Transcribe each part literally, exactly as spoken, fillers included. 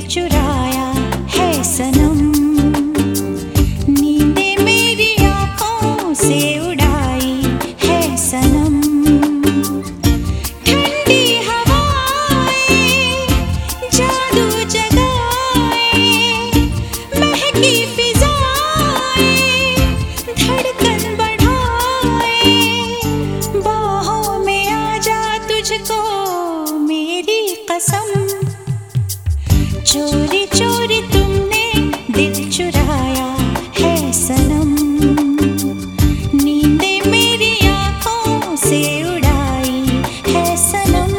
चुराया है सनम, नींदे मेरी आंखों से उड़ाई है सनम। ठंडी हवाएं जादू जगाए, महकी फिजाएं धड़कन बढ़ाए, बाहों में आ जा तुझको मेरी कसम। चोरी चोरी तुमने दिल चुराया है सनम, नींदे मेरी आंखों से उड़ाई है सनम।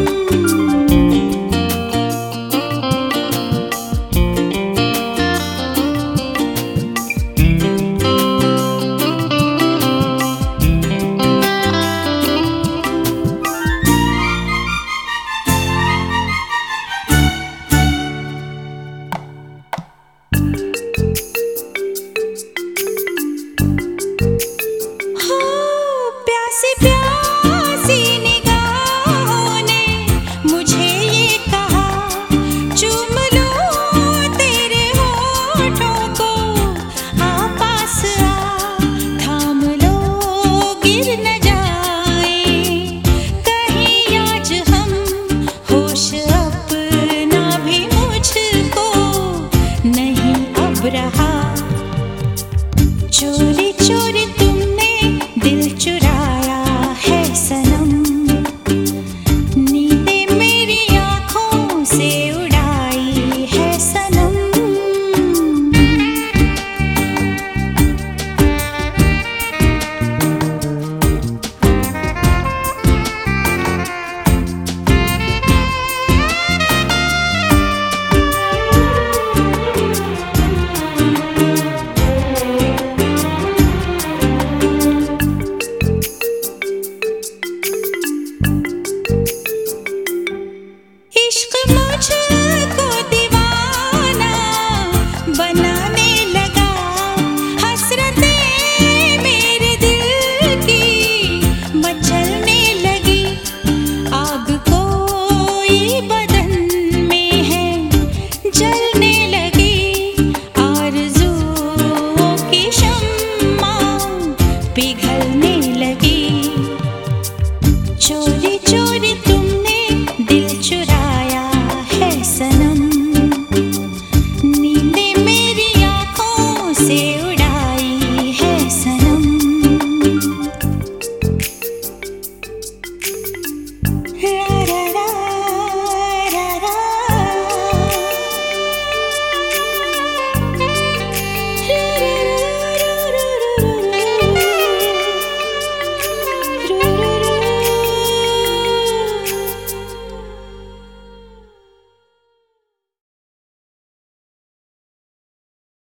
प्यासी प्यासी निगाहों ने मुझे ये कहा, चूम लूं तेरे होठों को, आ पास आ थाम लो गिर न जाए, कहीं आज हम होश अपना भी मुझको नहीं अब रहा। चोरी